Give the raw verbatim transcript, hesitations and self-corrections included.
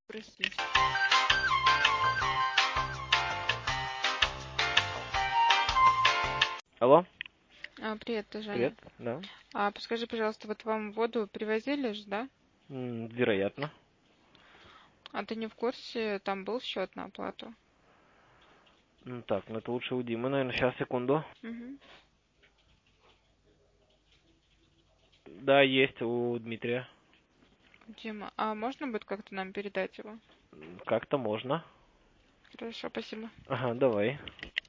Прости. Алло, А, привет, ты Женя. привет, да. А, подскажи, пожалуйста, вот вам воду привозили же, да? М, Вероятно. А ты не в курсе, там был счет на оплату? М, Так, ну это лучше у Димы, наверное. Сейчас, секунду. Угу. Да, есть у Дмитрия. Дима, а можно будет как-то нам передать его? М, Как-то можно. Хорошо, спасибо. Ага, давай.